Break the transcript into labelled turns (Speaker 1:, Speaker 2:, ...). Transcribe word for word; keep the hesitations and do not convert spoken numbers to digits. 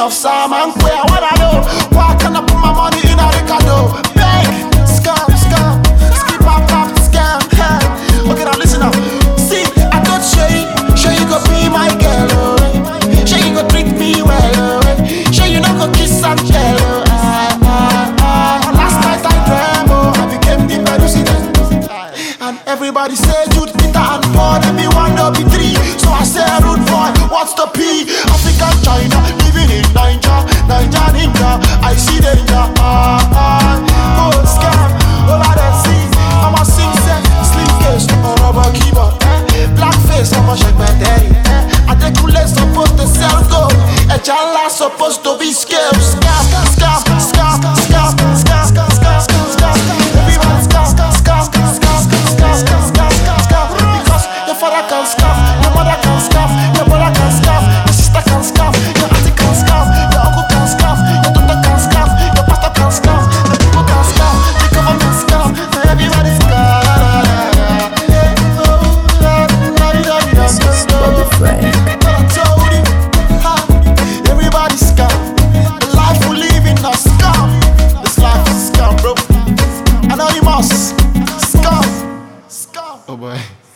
Speaker 1: of Sam and Quay. What I do? Why can I put my money in a Ricardo? Beg, scam, scam, skip up, up, scam. Hey. Okay, now listen up. See, I don't Shay, Shay you go be my girl. Oh. Shay you go treat me well. Oh. Shay you not go kiss and tell. Oh. Ah, ah, ah. Last night I dreamt, oh, I became the president. And everybody say Jude, Peter and Paul, everyone no be three. So I say rude boy, what's the P? African China, living in Niger, Niger ninja, I see danger. Ah, ah, oh scam, over the sea. I'm a sing set, slim case, or rubber keyboard. Eh? Black face, I'm a shake my daddy. Eh? I think coolest supposed to sell gold. A jala supposed to be scam, scam, scam, scam, scam, scam, scam, scam, scam. Everyone scam, scam, scam, scam, scam, scam, scam, scam, scam. Because your father can scam, your mother can scam, your brother can scam, your sister can scam, your auntie can scam, your uncle can scam, your daughter can scam, your pastor can scam, the people can scam, the government scam, everybody scam. Everybody scam. The life we live in a scam. This life is scam, bro. Anonymous scam, scam. Oh boy.